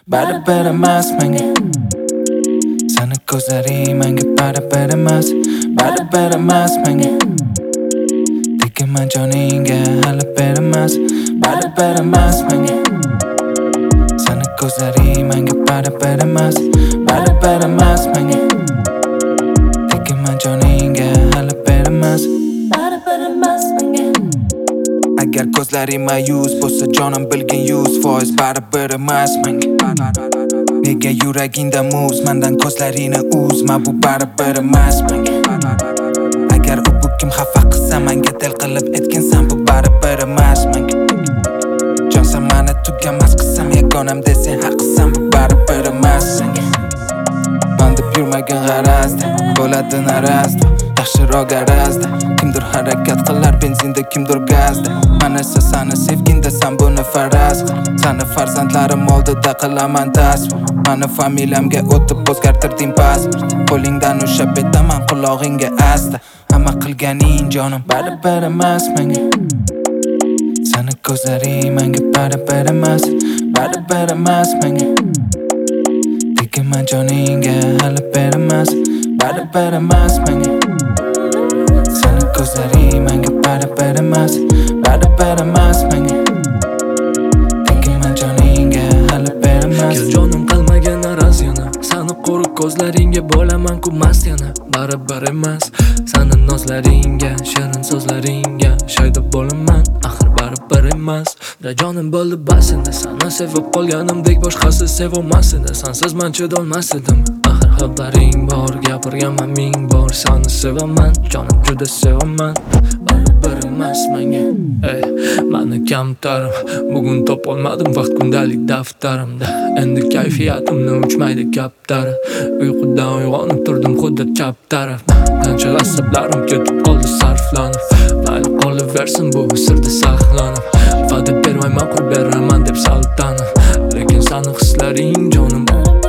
Baribir emas menga sani ko'zlaring menga baribir emas. Baribir emas menga tegaman joningga hali berimas. Baribir emas menga sani ko'zlaring menga baribir emas. Baribir emas menga tegaman joningga hali berimas. Baribir emas menga agar ko'zlaring mayus bo'lsa jonim bilgin 100% baribir emas menga. Nega yuragingda muz mendan ko'zlaringni uzma, bu baribir emas menga. Agar u bu kim xafa qilsa menga dil qilib aytgansan, bu baribir emas menga. Jonsan meni tugamas qilsam yagonam desang haqqisan, bu baribir emas menga. Man deb yurmagan g'arazda bo'ladi narazda, yaxshiroq garazda. Kimdir harakat qilar benzinda, kimdir gazda. Mana esa seni sevgin desam buni faraz qil. Seni farzandlarim oldida qilaman tasvir. Mani familiyamga o'tib o'zgartirding pasport. Qo'lingdan ushlab betaman qulog'ingga asta. Hamma qilganing jonim baribir emas menga. Seni ko'zlaring menga baribir emas. Baribir emas menga tegaman joningga hali berimas. Baribir emas menga seni ko'zlaring menga baribir emas. Baribir emas menga tegaman joningga hali berimas. Kel jonim qilmagan araz yana, sani qo'riq ko'zlaringga bo'laman ku mast yana. Baribir emas sani nozlaringga, shirin so'zlaringga shayda bo'laman, axir baribir emas. Jonim bo'ldi bas edi, seni sevib qolganimdek boshqasi sevolmas edi. Sensiz men chidolmas edim. Axir xabaring bor, gapirganman ming bor. Seni sevaman, jonim juda sevaman. Baribir emas menga, meni kamtarim. Bugun topolmadim vaqt kundalik daftarimda. Endi kayfiyatimni uchmaydi kaptari. Uyqudan uyg'onib turdim xuddi chap tarafdan. Qancha asablarim ketib qoldi sarflanib. Mayli qolaversin bu sirda saqlanib. Va'da bermayman qurb beraman deb saltanib. Lekin sani hislaring jonim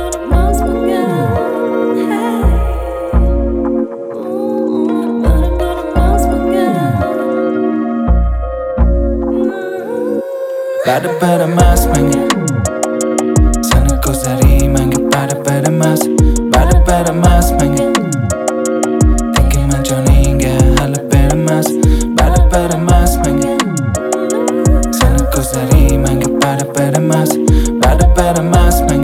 baribir emas menga. Seni ko'zlaring menga baribir emas. Baribir emas menga tegaman joningga hali berimas. Baribir emas menga seni ko'zlaring menga baribir emas. Baribir emas menga